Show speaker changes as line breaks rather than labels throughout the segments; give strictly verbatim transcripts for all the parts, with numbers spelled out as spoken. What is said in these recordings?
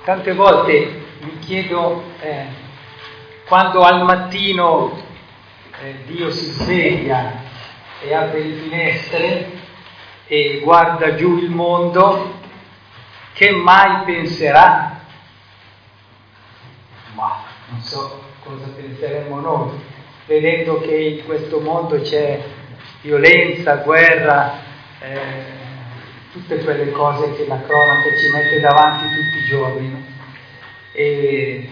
Tante volte mi chiedo, eh, quando al mattino eh, Dio si sveglia e apre le finestre e guarda giù il mondo, che mai penserà? Ma non so cosa penseremo noi, vedendo che in questo mondo c'è violenza, guerra, eh, tutte quelle cose che la cronaca ci mette davanti tutti i giorni, no? E,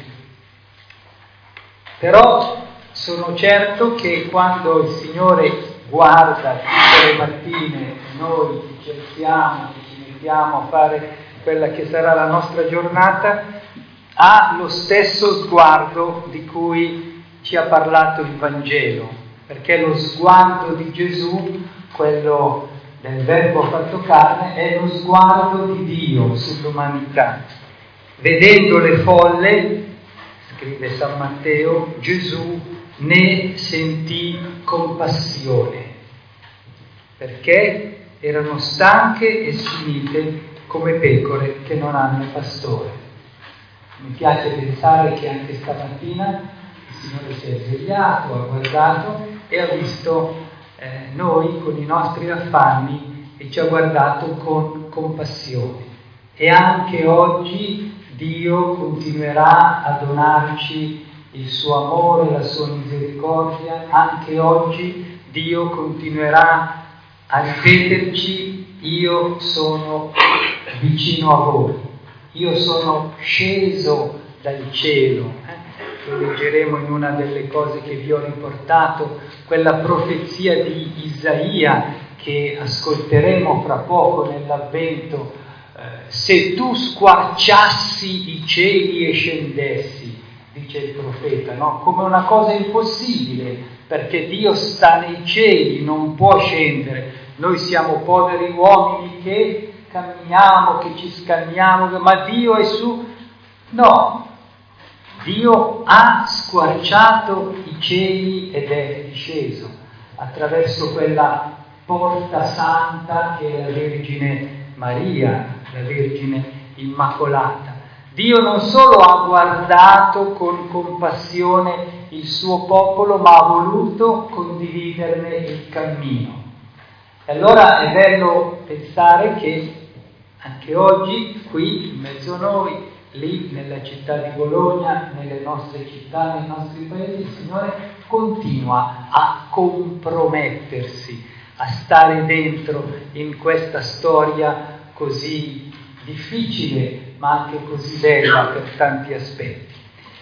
però sono certo che quando il Signore guarda tutte le mattine, noi ci alziamo, ci mettiamo a fare quella che sarà la nostra giornata, ha lo stesso sguardo di cui ci ha parlato il Vangelo, perché lo sguardo di Gesù, quello del Verbo fatto carne, è lo sguardo di Dio sull'umanità. Vedendo le folle, scrive San Matteo, Gesù ne sentì compassione, perché erano stanche e sfinite come pecore che non hanno pastore. Mi piace pensare che anche stamattina il Signore si è svegliato, ha guardato e ha visto eh, noi con i nostri affanni e ci ha guardato con compassione. E anche oggi Dio continuerà a donarci il suo amore, la sua misericordia. Anche oggi Dio continuerà a ripeterci: io sono vicino a voi, io sono sceso dal cielo. Eh? Lo leggeremo in una delle cose che vi ho riportato, quella profezia di Isaia che ascolteremo fra poco nell'Avvento. Eh, se tu squarciassi i cieli e scendessi, dice il profeta, no? Come una cosa impossibile, perché Dio sta nei cieli, non può scendere. Noi siamo poveri uomini che camminiamo, che ci scanniamo, ma Dio è su. No, Dio ha squarciato i cieli ed è disceso attraverso quella porta santa che è la Vergine Maria, la Vergine Immacolata. Dio non solo ha guardato con compassione il suo popolo, ma ha voluto condividerne il cammino. E allora è bello pensare che anche oggi, qui in mezzo a noi, lì nella città di Bologna, nelle nostre città, nei nostri paesi, il Signore continua a compromettersi, a stare dentro in questa storia così difficile, ma anche così bella per tanti aspetti.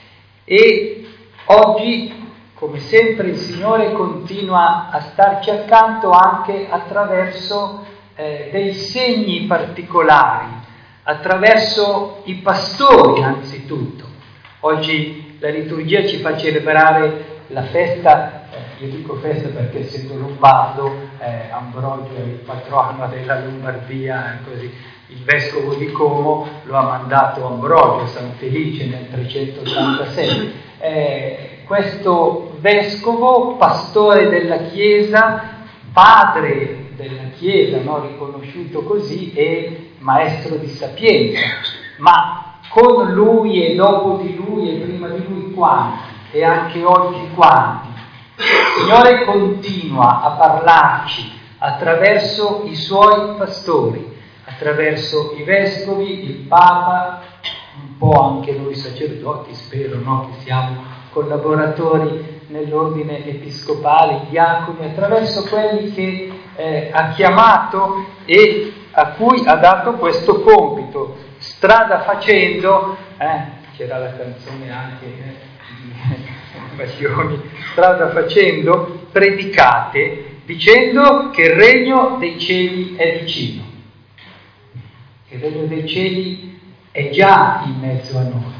E oggi, come sempre, il Signore continua a starci accanto anche attraverso eh, dei segni particolari, attraverso i pastori anzitutto. Oggi la liturgia ci fa celebrare la festa, eh, io dico festa perché essendo lombardo, eh, Ambrogio è il patrono della Lombardia, così. Il vescovo di Como lo ha mandato Ambrogio, San Felice, nel trecentottantasei. Eh, questo vescovo, pastore della Chiesa, padre della Chiesa, no, riconosciuto così, e maestro di sapienza, ma con lui e dopo di lui e prima di lui quanti, e anche oggi quanti. Il Signore continua a parlarci attraverso i suoi pastori, attraverso i vescovi, il Papa, un po' anche noi sacerdoti, spero, no, che siamo collaboratori nell'ordine episcopale, diaconi, attraverso quelli che eh, ha chiamato e a cui ha dato questo compito. Strada facendo, eh, c'era la canzone anche eh, Passioni, strada facendo, predicate, dicendo che il regno dei cieli è vicino. Il regno dei cieli è già in mezzo a noi.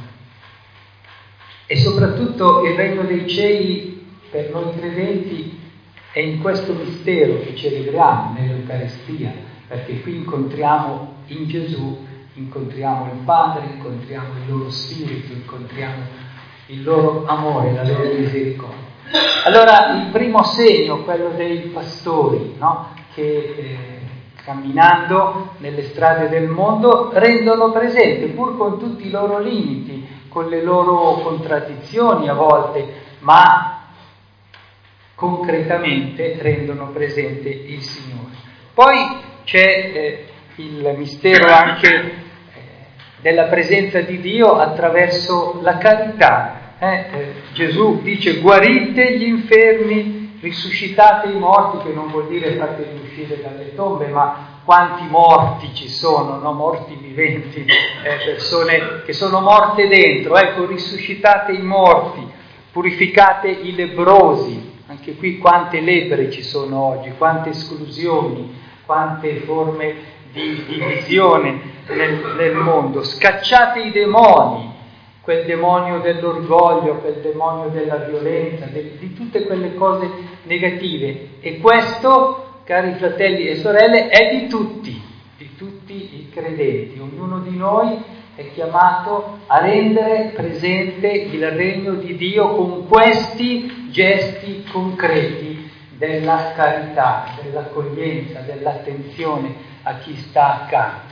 E soprattutto il regno dei cieli per noi credenti è in questo mistero che celebriamo nell'Eucaristia, perché qui incontriamo in Gesù, incontriamo il Padre, incontriamo il loro spirito, incontriamo il loro amore, la loro misericordia. Allora il primo segno, quello dei pastori, no? che eh, camminando nelle strade del mondo, rendono presente, pur con tutti i loro limiti, con le loro contraddizioni a volte, ma concretamente rendono presente il Signore. Poi c'è eh, il mistero anche eh, della presenza di Dio attraverso la carità. Eh, eh, Gesù dice: guarite gli infermi, risuscitate i morti, che non vuol dire fateli uscire dalle tombe, ma quanti morti ci sono, no? Morti viventi, eh, persone che sono morte dentro, ecco, risuscitate i morti, purificate i lebbrosi, anche qui quante lepre ci sono oggi, quante esclusioni, quante forme di divisione nel, nel mondo, scacciate i demoni, quel demonio dell'orgoglio, quel demonio della violenza, de, di tutte quelle cose negative. E questo, cari fratelli e sorelle, è di tutti, di tutti i credenti. Ognuno di noi è chiamato a rendere presente il regno di Dio con questi gesti concreti della carità, dell'accoglienza, dell'attenzione a chi sta accanto.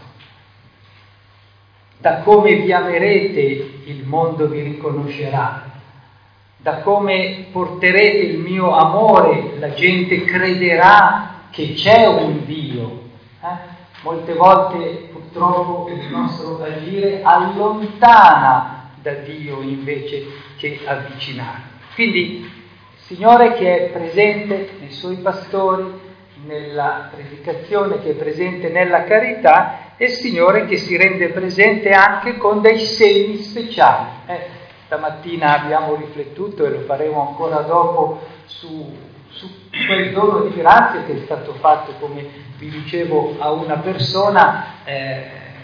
Da come vi amerete il mondo vi riconoscerà, da come porterete il mio amore la gente crederà che c'è un Dio. Eh? Molte volte purtroppo il nostro agire allontana da Dio invece che avvicinare. Quindi Signore che è presente nei Suoi pastori, nella predicazione, che è presente nella carità, e il Signore che si rende presente anche con dei segni speciali. Eh, stamattina abbiamo riflettuto, e lo faremo ancora dopo, su, su quel dono di grazia che è stato fatto, come vi dicevo, a una persona, eh,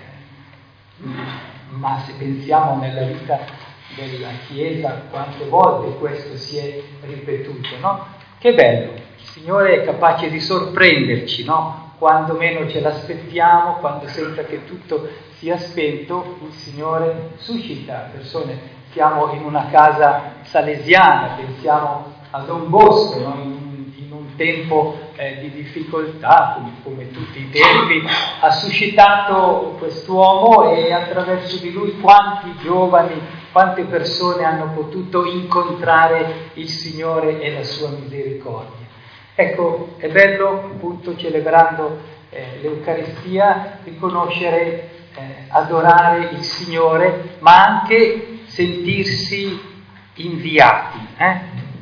ma se pensiamo nella vita della Chiesa quante volte questo si è ripetuto, no? Che bello, il Signore è capace di sorprenderci, no? Quando meno ce l'aspettiamo, quando sembra che tutto sia spento, il Signore suscita persone. Siamo in una casa salesiana, pensiamo a Don Bosco, no? in, in un tempo eh, di difficoltà, come, come tutti i tempi, ha suscitato quest'uomo, e attraverso di lui quanti giovani, quante persone hanno potuto incontrare il Signore e la sua misericordia. Ecco, è bello appunto, celebrando eh, l'Eucaristia, riconoscere, eh, adorare il Signore, ma anche sentirsi inviati, eh?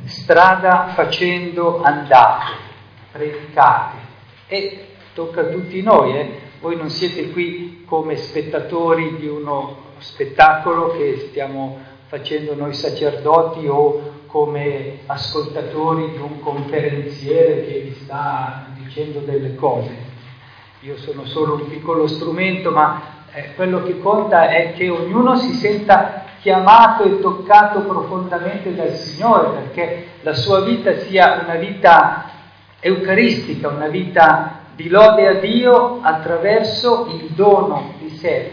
Strada facendo andate, predicate, e tocca a tutti noi, eh? Voi non siete qui come spettatori di uno spettacolo che stiamo facendo noi sacerdoti, o come ascoltatori di un conferenziere che vi sta dicendo delle cose. Io sono solo un piccolo strumento, ma eh, quello che conta è che ognuno si senta chiamato e toccato profondamente dal Signore, perché la sua vita sia una vita eucaristica, una vita di lode a Dio attraverso il dono di sé.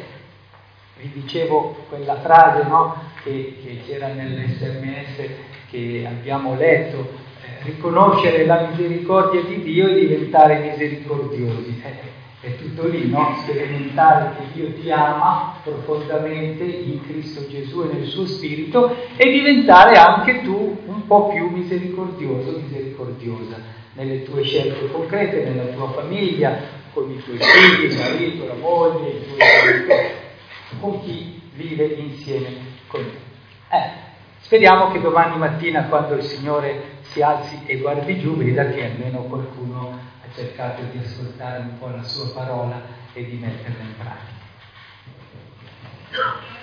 Vi dicevo quella frase, no? che, che c'era nell'esse emme esse che abbiamo letto, eh, riconoscere la misericordia di Dio e diventare misericordiosi. Eh, è tutto lì, no? Sperimentare che Dio ti ama profondamente in Cristo Gesù e nel suo Spirito, e diventare anche tu un po' più misericordioso, misericordiosa nelle tue scelte concrete, nella tua famiglia, con i tuoi figli, il marito, la moglie, i tuoi genitori, con chi vive insieme con te. Eh, speriamo che domani mattina, quando il Signore si alzi e guardi giù, veda che almeno qualcuno ha cercato di ascoltare un po' la sua parola e di metterla in pratica.